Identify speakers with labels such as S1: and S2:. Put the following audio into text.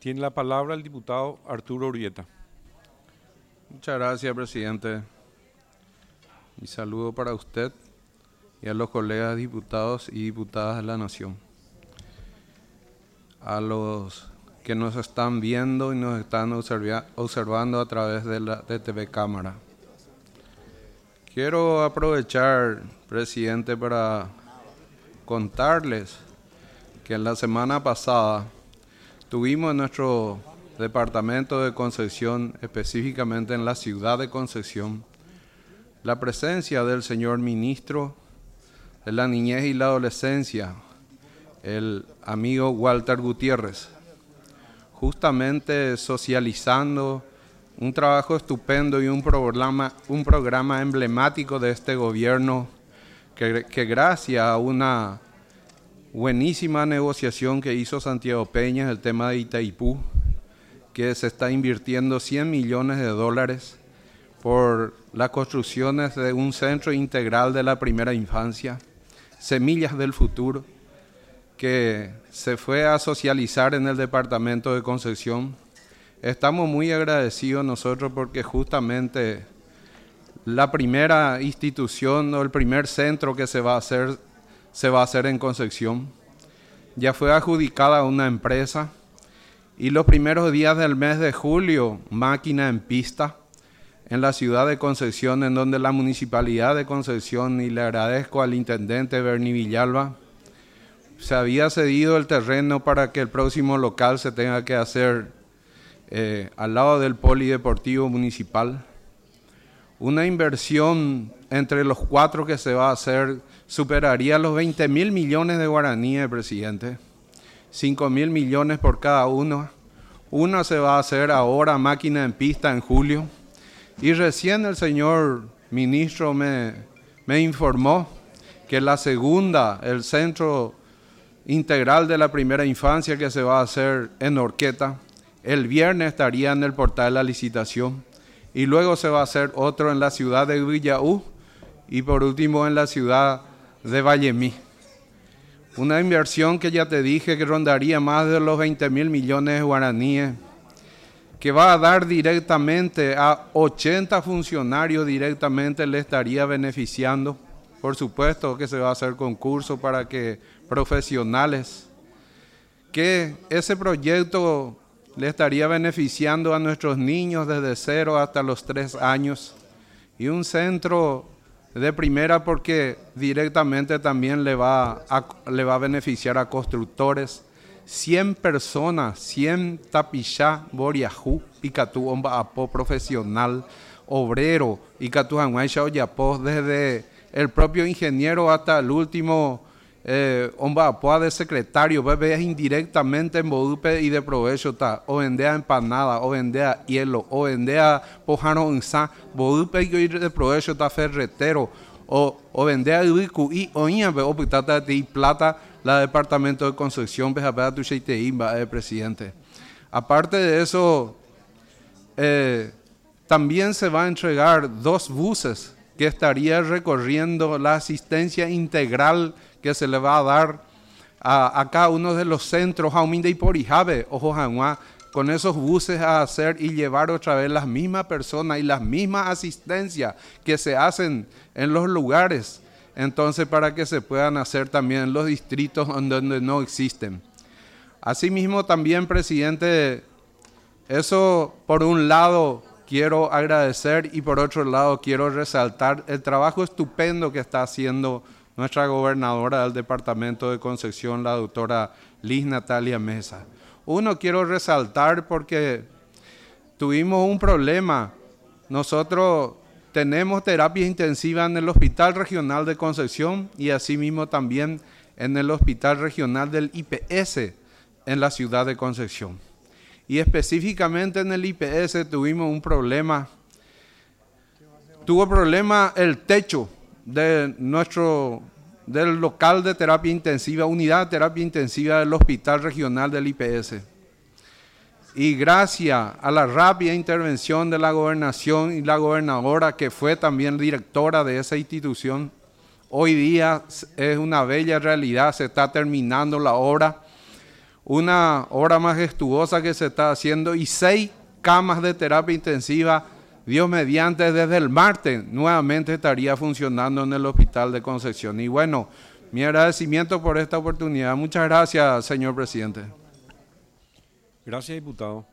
S1: Tiene la palabra el diputado Arturo Urieta.
S2: Muchas gracias, presidente. Mi saludo para usted y a los colegas diputados y diputadas de la Nación. A los que nos están viendo y nos están observando a través de TV Cámara. Quiero aprovechar, presidente, para contarles que en la semana pasada tuvimos en nuestro departamento de Concepción, específicamente en la ciudad de Concepción, la presencia del señor ministro de la Niñez y la Adolescencia, el amigo Walter Gutiérrez, justamente socializando un trabajo estupendo y un programa emblemático de este gobierno que gracias a una buenísima negociación que hizo Santiago Peña, el tema de Itaipú, que se está invirtiendo 100 millones de dólares por las construcciones de un centro integral de la primera infancia, Semillas del Futuro, que se fue a socializar en el departamento de Concepción. Estamos muy agradecidos nosotros porque justamente la primera institución o el primer centro que se va a hacer en Concepción. Ya fue adjudicada a una empresa y los primeros días del mes de julio, máquina en pista en la ciudad de Concepción, en donde la municipalidad de Concepción, y le agradezco al intendente Bernie Villalba, se había cedido el terreno para que el próximo local se tenga que hacer al lado del polideportivo municipal. Una inversión entre los cuatro que se va a hacer superaría los 20.000 millones de guaraníes, presidente. 5.000 millones por cada uno. Una se va a hacer ahora, máquina en pista, en julio. Y recién el señor ministro me informó que la segunda, el centro integral de la primera infancia que se va a hacer en Horqueta, el viernes estaría en el portal de la licitación. Y luego se va a hacer otro en la ciudad de Villaú y por último en la ciudad de Vallemí. Una inversión que ya te dije que rondaría más de los 20.000 millones de guaraníes, que va a dar directamente a 80 funcionarios, directamente le estaría beneficiando. Por supuesto que se va a hacer concurso para que profesionales, que ese proyecto le estaría beneficiando a nuestros niños desde 0 hasta los 3 años. Y un centro de primera porque directamente también le va a beneficiar a constructores. 100 personas, 100 tapillá, boriajú, Icatú, omba apo profesional, obrero, Icatú, Hanguaisha, Oyapo, desde el propio ingeniero hasta el último omba apoa de secretario, bebés indirectamente en Bodupe y de provecho, o vendea empanada, o vendea hielo, o vendea pojano unsa, Bodupe y de provecho, ferretero, o vendea uiku y oña, o pitata de plata, la departamento de Concepción, beja tu sheiteimba, presidente. Aparte de eso, también se va a entregar 2 buses que estaría recorriendo la asistencia integral que se le va a dar a cada uno de los centros, Jauminde y Porijabe, Ojo Janguá, con esos buses a hacer y llevar otra vez las mismas personas y las mismas asistencias que se hacen en los lugares, entonces para que se puedan hacer también en los distritos donde no existen. Asimismo también, presidente, eso por un lado quiero agradecer y por otro lado quiero resaltar el trabajo estupendo que está haciendo nuestra gobernadora del departamento de Concepción, la doctora Liz Natalia Mesa. Uno, quiero resaltar porque tuvimos un problema. Nosotros tenemos terapia intensiva en el Hospital Regional de Concepción y asimismo también en el Hospital Regional del IPS en la ciudad de Concepción. Y específicamente en el IPS tuvimos un problema. Tuvo problema el techo del local de terapia intensiva, unidad de terapia intensiva del Hospital Regional del IPS. Y gracias a la rápida intervención de la gobernación y la gobernadora, que fue también directora de esa institución, hoy día es una bella realidad, se está terminando la obra. una obra majestuosa que se está haciendo y 6 camas de terapia intensiva. Dios mediante, desde el martes nuevamente estaría funcionando en el Hospital de Concepción. Y bueno, mi agradecimiento por esta oportunidad. Muchas gracias, señor presidente.
S1: Gracias, diputado.